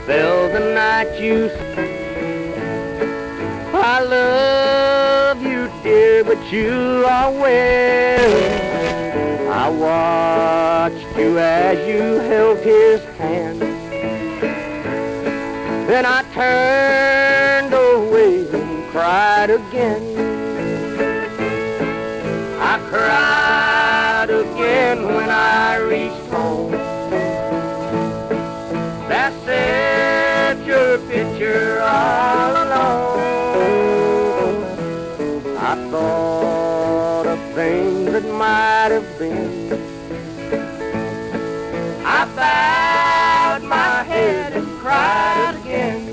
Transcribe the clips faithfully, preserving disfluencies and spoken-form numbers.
spell the night you I love you, dear, but you are well. I watched you as you held his hand. Then I turned away and cried again. I cried again when I reached home. That said your picture all alone. I thought of things that might have been. I bowed my head and cried again.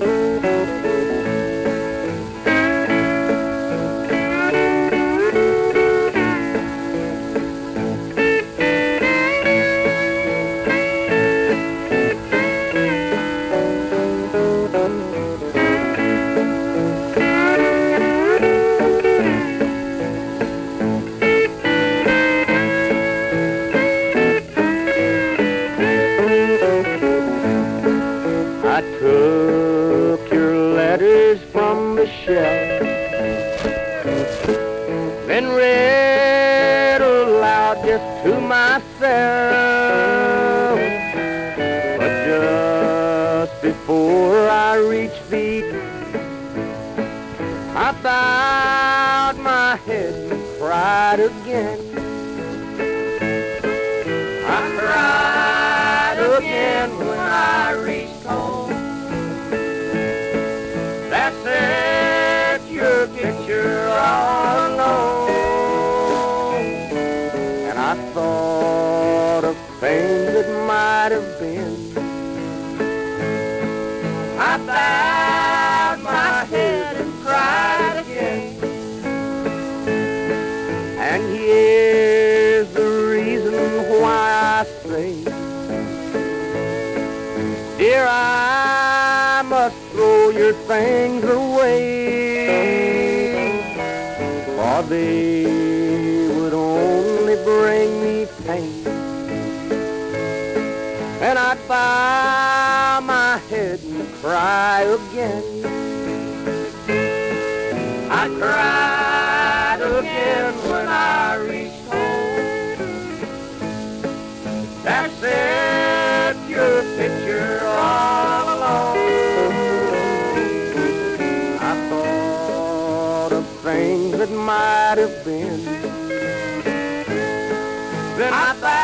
I took your letters from the shelf, then read aloud just to myself. But just before I reached thee, I bowed my head and cried again. I cried again when I reached home. That set your picture all alone. And I thought of things that might have been. I bowed my head and cried again. And here's the reason why I say, dear, I must throw your things away, for they would only bring me pain. And I'd bow my head and cry again. I cried again when I reached home. That said your picture all alone. I thought of things that might have been. Then I